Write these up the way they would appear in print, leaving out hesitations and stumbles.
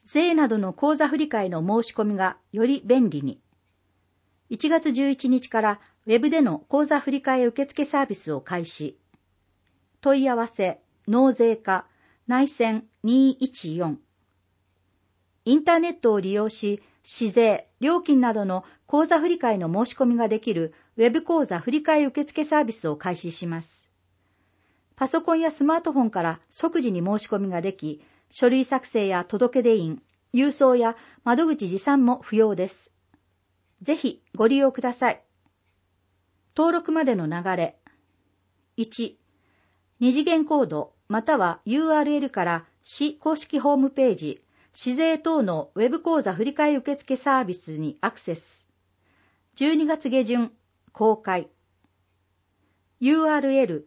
税などの口座振替の申し込みがより便利に。1月11日からウェブでの口座振替受付サービスを開始。問い合わせ、納税課、内線214。インターネットを利用し、市税、料金などの口座振替の申し込みができるウェブ口座振替受付サービスを開始します。パソコンやスマートフォンから即時に申し込みができ、書類作成や届出印、郵送や窓口持参も不要です。ぜひご利用ください。登録までの流れ。1、二次元コードまたは URL から市公式ホームページ、市税等のウェブ口座振替受付サービスにアクセス。12月下旬、公開。URL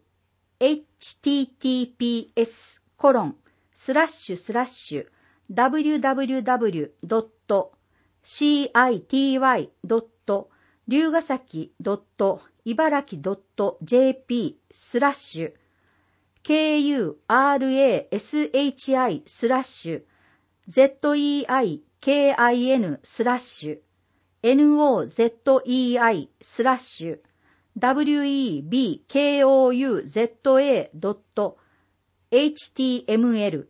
https://www.zeiken/webkouza.html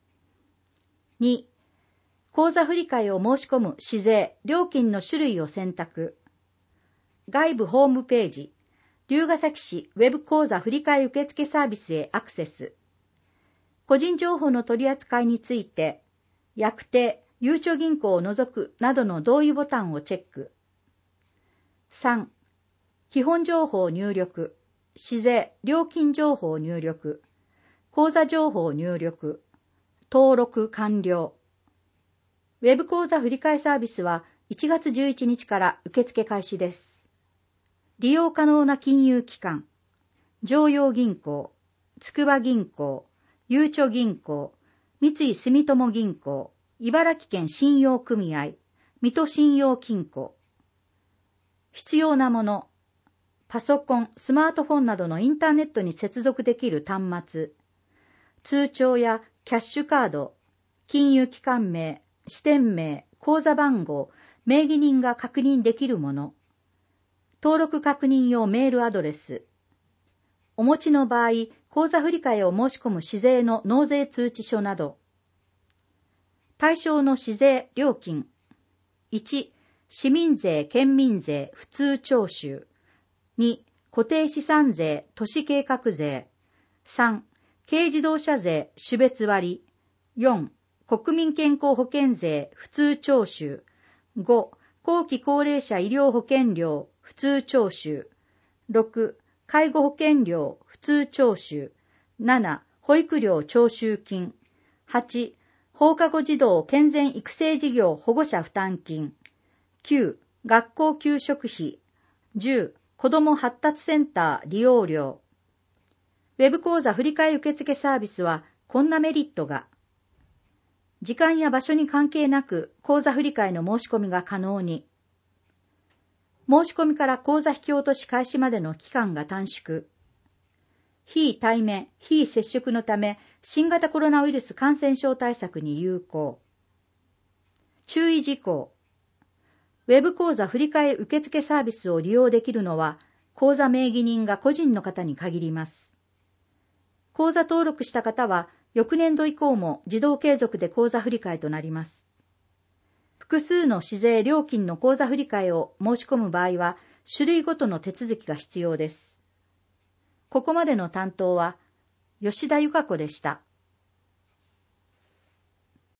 2. 口座振替を申し込む市税、料金の種類を選択。外部ホームページ、龍ケ崎市ウェブ口座振替受付サービスへアクセス。個人情報の取り扱いについて、約定、ゆうちょ銀行を除くなどの同意ボタンをチェック。3. 基本情報入力、市税、料金情報入力、口座情報入力、登録完了。ウェブ口座振替サービスは1月11日から受付開始です。利用可能な金融機関、常陽銀行、筑波銀行、ゆうちょ銀行、三井住友銀行、茨城県信用組合、水戸信用金庫。必要なもの、パソコン、スマートフォンなどのインターネットに接続できる端末、通帳やキャッシュカード、金融機関名、支店名、口座番号、名義人が確認できるもの、登録確認用メールアドレス、お持ちの場合、口座振替を申し込む市税の納税通知書など、対象の市税料金、1、市民税、県民税、普通徴収、2、固定資産税、都市計画税、3、軽自動車税、種別割、4、国民健康保険税、普通徴収、5、後期高齢者医療保険料、普通徴収、6、介護保険料、普通徴収、7、保育料徴収金、8、放課後児童健全育成事業保護者負担金、9、学校給食費、10、子ども発達センター利用料。ウェブ口座振替受付サービスはこんなメリットが、時間や場所に関係なく口座振替の申し込みが可能に、申し込みから口座引き落とし開始までの期間が短縮、非対面、非接触のため新型コロナウイルス感染症対策に有効。注意事項。ウェブ口座振替受付サービスを利用できるのは、口座名義人が個人の方に限ります。口座登録した方は、翌年度以降も自動継続で口座振替となります。複数の市税料金の口座振替を申し込む場合は、種類ごとの手続きが必要です。ここまでの担当は、吉田由香子でした。